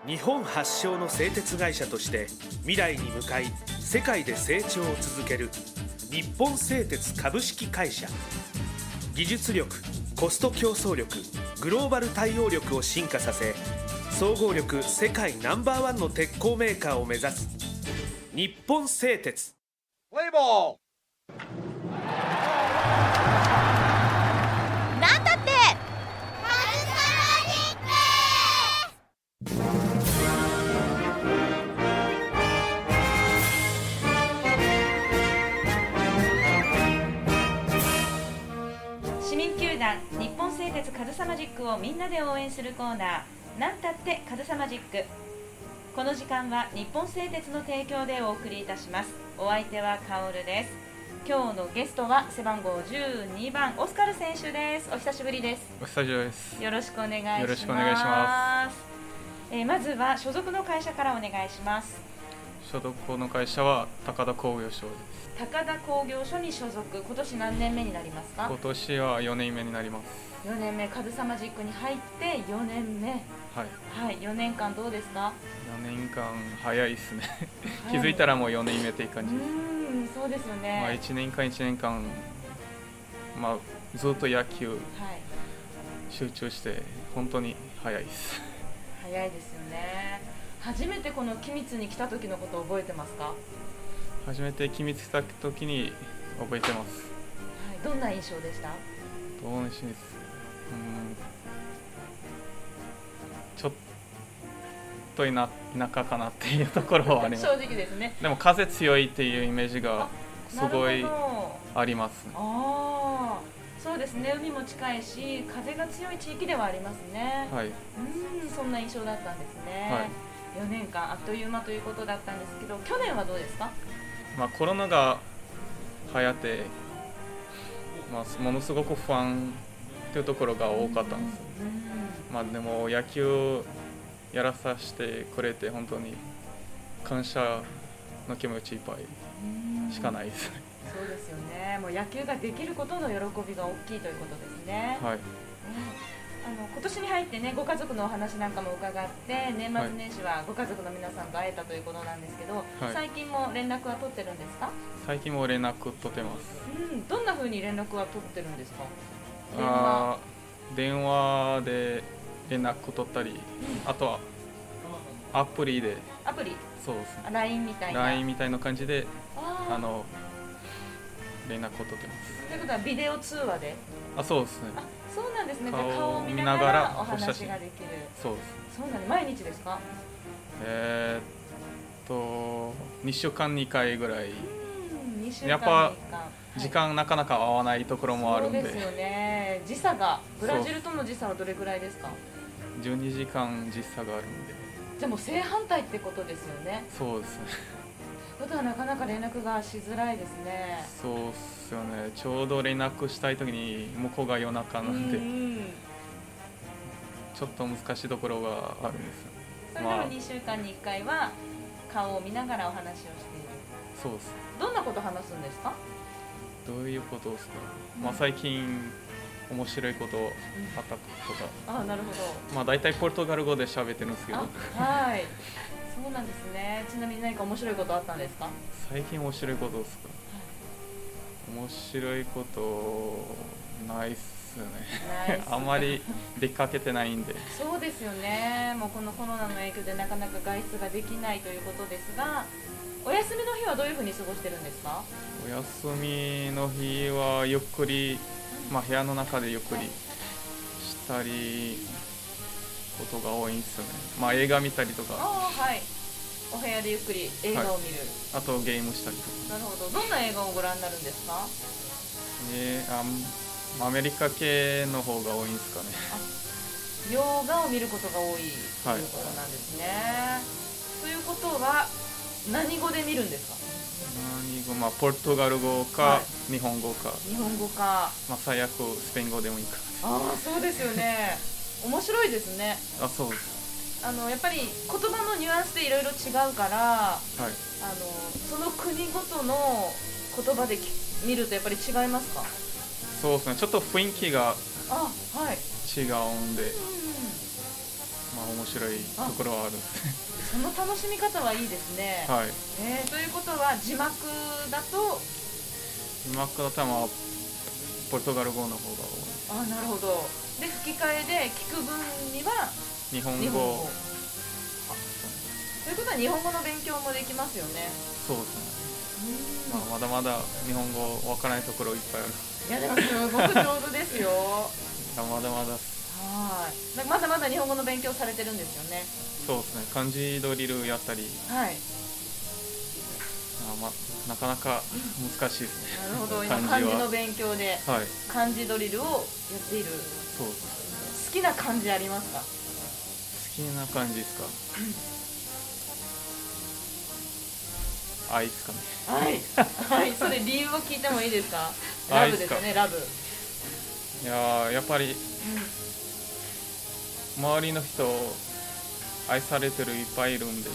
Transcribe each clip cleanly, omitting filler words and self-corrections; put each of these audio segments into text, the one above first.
日本発祥の製鉄会社として未来に向かい世界で成長を続ける日本製鉄株式会社。技術力、コスト競争力、グローバル対応力を進化させ、総合力世界No.1の鉄鋼メーカーを目指す日本製鉄。 プレイボール。 なんだって市民球団日本製鉄カズサマジックをみんなで応援するコーナー、なんたってカズサマジック。この時間は日本製鉄の提供でお送りいたします。お相手はカオルです。今日のゲストは背番号12番オスカル選手です。お久しぶりです。 お久しぶりです。 よろしくお願いします。 よろしくお願いします。 まずは所属の会社からお願いします。 所属の会社は高田工業所です。 高田工業所に所属。今年何年目になりますか？ 今年は4年目になります。 4年目、カズサマジックに入って4年目。はい、4年間どうですか ？4年間早いですね気づいたらもう4年目っていう感じです。 そうですよね。 1年間、ずっと野球、集中して本当に早いです早いですよね。初めてこの君津に来た時のことを覚えてますか？ 初めて君津来た時に覚えてます。 どんな印象でした？ どうでしょうです。ちょっと田舎かなっていうところはあります正直ですね。 でも風強いっていうイメージがすごいありますね。 そうですね。海も近いし風が強い地域ではありますね。そんな印象だったんですね。4年間あっという間ということだったんですけど、去年はどうですか？ コロナが流行って、ものすごく不安というところが多かったんです。でも野球やらさせてくれて本当に感謝の気持ちいっぱいしかないです。 そうですよね。もう野球ができることの喜びが大きいということですね。今年に入ってね、ご家族のお話なんかも伺って、年末年始はご家族の皆さんと会えたということなんですけど、最近も連絡は取ってるんですか？最近も連絡取ってます。どんな風に連絡は取ってるんですか？ 電話で連絡取ったり、あとはアプリで。そうですね。 LINE みたいな。 LINE みたいな感じで連絡を取ってます。 ということはビデオ通話で？ そうですね。 そうなんですね。顔を見ながらお話ができる。 そうです。 そうなんです。毎日ですか ？2週間に1回ぐらい。 やっぱ時間なかなか合わないところもあるんで。 そうですよね。時差がブラジルとの時差はどれぐらいですか ？12時間時差があるんで。 じゃあもう正反対ってことですよね。 そうですね。 ことはなかなか連絡がしづらいですね。 そうですよね。ちょうど連絡したい時に向こうが夜中なんで、ちょっと難しいところがあるんです。 それでも2週間に1回は顔を見ながらお話をしている。 そうです。 どんなこと話すんですか？ どういうことですか？最近面白いことあったことか。 なるほど。 大体ポルトガル語で喋ってるんですけど。 そうなんですね。ちなみに何か面白いことあったんですか？ 最近面白いことですか？面白いことないっすよね。あまり出かけてないんで。 そうですよね。もうこのコロナの影響でなかなか外出ができないということですが、お休みの日はどういうふうに過ごしてるんですか？ お休みの日はゆっくり、部屋の中でゆっくりしたりことが多いんですよね。映画見たりとか。お部屋でゆっくり映画を見る。あとゲームしたりとか。なるほど。どんな映画をご覧になるんですか？アメリカ系の方が多いんですかね。 洋画を見ることが多いということなんですね。ということは何語で見るんですか？ ポルトガル語か日本語か。最悪スペイン語でもいいか。 そうですよね。面白いですね。 そうです。 やっぱり言葉のニュアンスでいろいろ違うから、その国ごとの言葉で見るとやっぱり違いますか？ そうですね。ちょっと雰囲気が違うんで、 面白いところはあるその楽しみ方はいいですね。 はい。 ということは字幕だとポルトガル語の方が多い。 なるほど。で吹き替えで聞く分には日本語。 ということは日本語の勉強もできますよね。 そうですね。まだまだ日本語わからないところいっぱいある。 いやでもすごく上手ですよ。 まだまだ。 まだまだ日本語の勉強されてるんですよね。 そうですね。漢字ドリルやったり。 はい。 なかなか難しいですね。 なるほど。今漢字の勉強で漢字ドリルをやっている。 そう。 好きな漢字ありますか？ 好きな漢字ですか？愛ですかね。 愛。それ理由を聞いてもいいですか？ラブですね。ラブ。 いややっぱり、周りの人愛されてるいっぱいいるんで、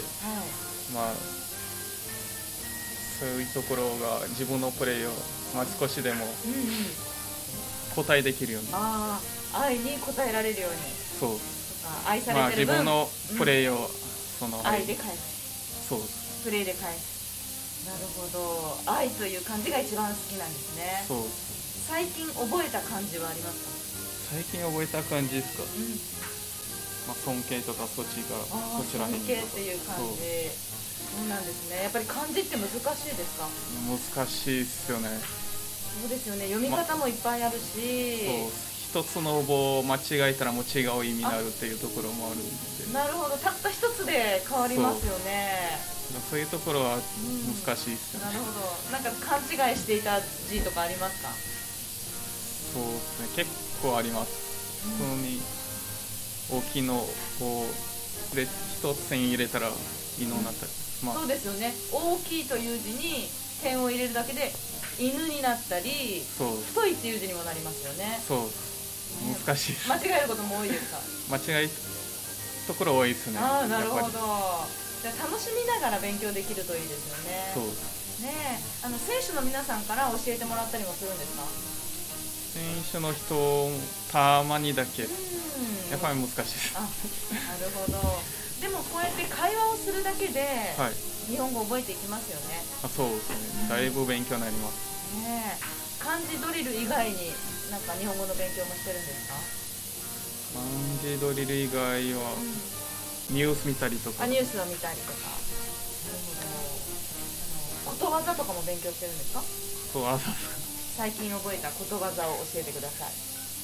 そういうところが自分のプレーを、少しでも応えできるように、 愛に応えられるように。 そう。 愛されてる分、 自分のプレーをその愛で返す。 そう。 プレーで返す。なるほど。愛という漢字が一番好きなんですね。 そう。 最近覚えた漢字はありますか？ 最近覚えた漢字ですか？尊敬とかそちら辺尊敬っていう漢字。そうなんですね。やっぱり漢字って難しいですか？ 難しいですよね。 そうですよね。読み方もいっぱいあるし、 一つの語を間違えたらもう違う意味になるっていうところもあるので。 なるほど。たった一つで変わりますよね。 そういうところは難しいですよね。 なるほど。なんか勘違いしていた字とかありますか？ そうですね。結構あります。普通に大きいのを一つ線入れたら犬になったり。 そうですよね。大きいという字に点を入れるだけで犬になったり、太いっていう字にもなりますよね。 そう。難しいです。 間違えることも多いですか？ 間違えところ多いですね。 なるほど。じゃあ楽しみながら勉強できるといいですよね。 そうね。選手の皆さんから教えてもらったりもするんですか？ 選手の人たまにだけ。やっぱり難しいです。 なるほど。でもこうやって会話をするだけで日本語覚えていきますよね。 そうですね。だいぶ勉強になります。 漢字ドリル以外になんか日本語の勉強もしてるんですか？ 漢字ドリル以外は、ニュース見たりとか。 ニュースを見たりとか。ことわざとかも勉強してるんですか？ ことわざ。 最近覚えたことわざを教えてください。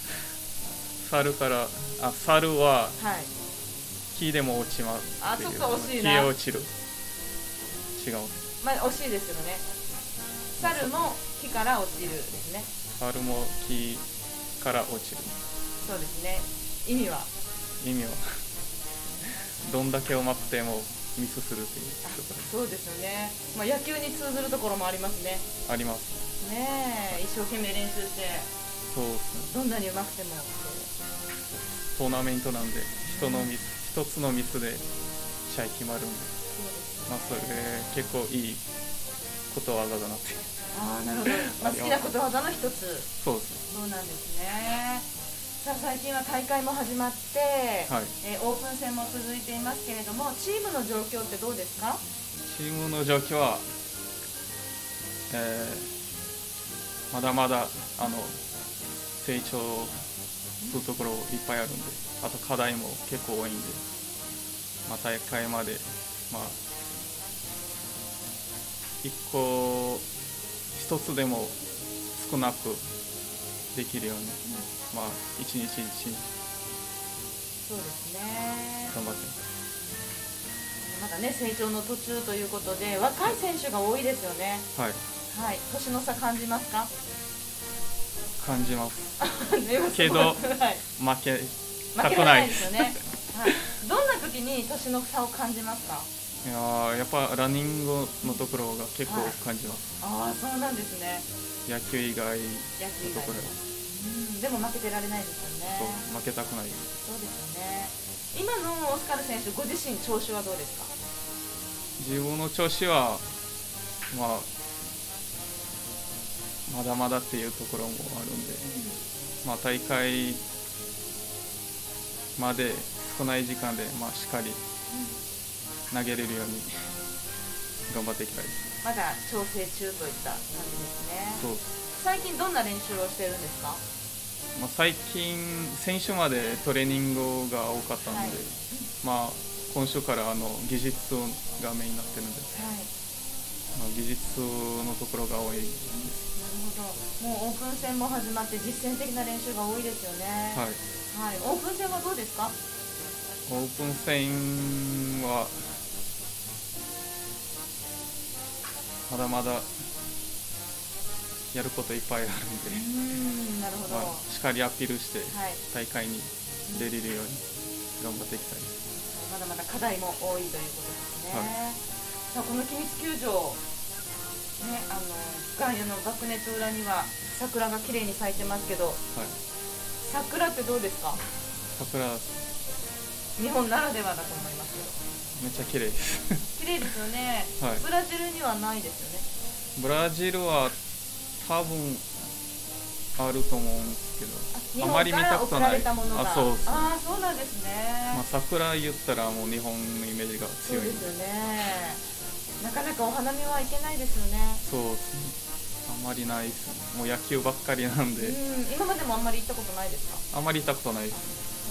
猿は木でも落ちます。 ちょっと惜しいな。 木へ落ちる。違う。 惜しいですよね。猿も木から落ちるですね。 猿も木から落ちる。 そうですね。意味はどんだけうまくてもミスするっていう。 そうですよね。野球に通ずるところもありますね。 ありますね。一生懸命練習して、 そうですね。 どんなにうまくてもトーナメントなんで一つのミスで試合決まるんで、それ結構いいことわざだなって。 なるほど。好きなことわざの一つ。 そうです。 そうなんですね。さあ最近は大会も始まって、オープン戦も続いていますけれども、チームの状況ってどうですか？ チームの状況は、まだまだ成長するところいっぱいあるんで、あと課題も結構多いんで、大会まで一つでも少なくできるように、一日一日そうですね。 頑張ってます。 まだね成長の途中ということで、若い選手が多いですよね。年の差感じますか？ 感じますけど負けたくないですよね。 どんな時に年の差を感じますか？ やっぱランニングのところが結構感じます。 そうなんですね。 野球以外のところでも負けてられないですよね。 負けたくない。 そうですよね。今のオスカル選手ご自身調子はどうですか？ 自分の調子はまだまだっていうところもあるんで、大会まで少ない時間で、しっかり投げれるように頑張っていきたいです。 まだ調整中といった感じですね。 そう。 最近どんな練習をしてるんですか？ 最近先週までトレーニングが多かったので、今週から技術がメインになってるので、技術のところが多いです。 なるほど。もうオープン戦も始まって実践的な練習が多いですよね。はい。オープン戦はどうですか？ オープン戦はまだまだやることいっぱいあるんで、 なるほど。 しっかりアピールして大会に出れるように頑張っていきたいです。 まだまだ課題も多いということですね。さあ、この君津球場、外野のバックネット裏には桜が綺麗に咲いてますけど、桜ってどうですか？ 桜、 日本ならではだと思いますけど。 めっちゃ綺麗です。 綺麗ですよね。ブラジルにはないですよね。 ブラジルは多分あると思うんですけど、あまり見たことない。そうですね。 そうなんですね。 桜言ったらもう日本のイメージが強い。 そうですよね。なかなかお花見は行けないですよね。 そうですね。あまりないですね。もう野球ばっかりなんで。 今までもあんまり行ったことないですか？ あまり行ったことないです。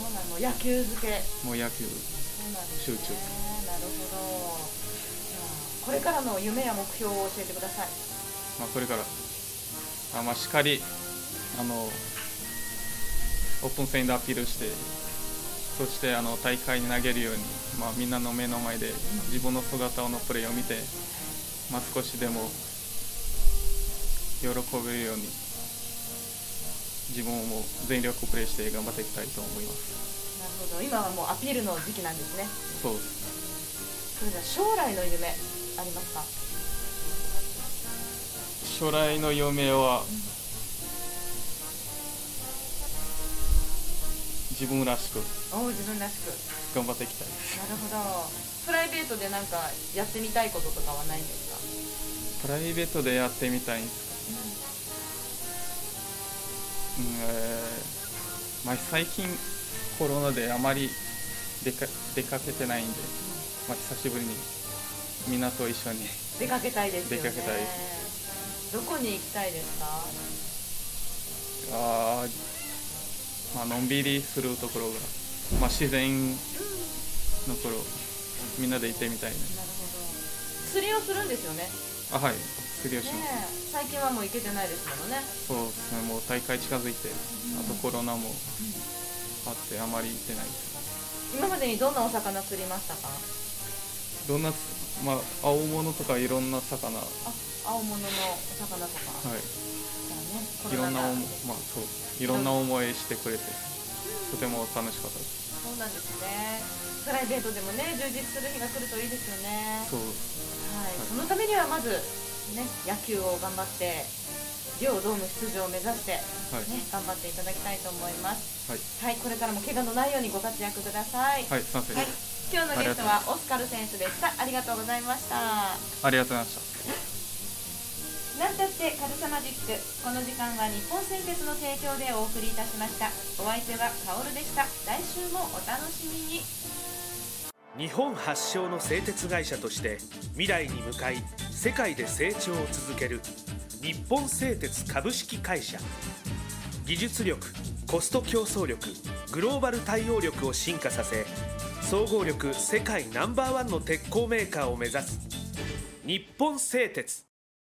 そうなの。野球漬け。 もう野球集中。 なるほど。これからの夢や目標を教えてください。 これからしっかりオープン戦でアピールして、そして大会に投げるように、みんなの目の前で自分の姿のプレーを見て、少しでも喜べるように自分も全力プレーして頑張っていきたいと思います。 なるほど。今はもうアピールの時期なんですね。 そうです。 それでは将来の夢ありますか？ 将来の夢は、自分らしく頑張っていきたいです。 なるほど。プライベートで何かやってみたいこととかはないんですか？ プライベートでやってみたいんですか？最近コロナであまり出かけてないんで、久しぶりにみんなと一緒に出かけたいですよね。 出かけたいです。 どこに行きたいですか？ のんびりするところが、自然のところみんなで行ってみたいね。 なるほど。釣りをするんですよね。 はい、釣りをします。 最近はもう行けてないですもんね。 そうですね。もう大会近づいて、あとコロナもあってあまり行ってないです。 今までにどんなお魚釣りましたか？ どんな、青物とかいろんな魚。 青物のお魚とか。 いろんな思いしてくれて、とても楽しかったです。 そうなんですね。プライベートでもね、充実する日が来るといいですよね。 そう。 そのためにはまず野球を頑張って、両ドーム出場を目指して、頑張っていただきたいと思います。これからも怪我のないようにご活躍ください。 すいません。 今日のゲストはオスカル選手でした。ありがとうございました。 ありがとうございました。 なんたってカルサマジック。この時間は日本製鉄の提供でお送りいたしました。お相手はカオルでした。来週もお楽しみに。 日本発祥の製鉄会社として未来に向かい世界で成長を続ける日本製鉄株式会社。技術力、コスト競争力、グローバル対応力を進化させ、総合力世界ナンバーワンの鉄鋼メーカーを目指す日本製鉄。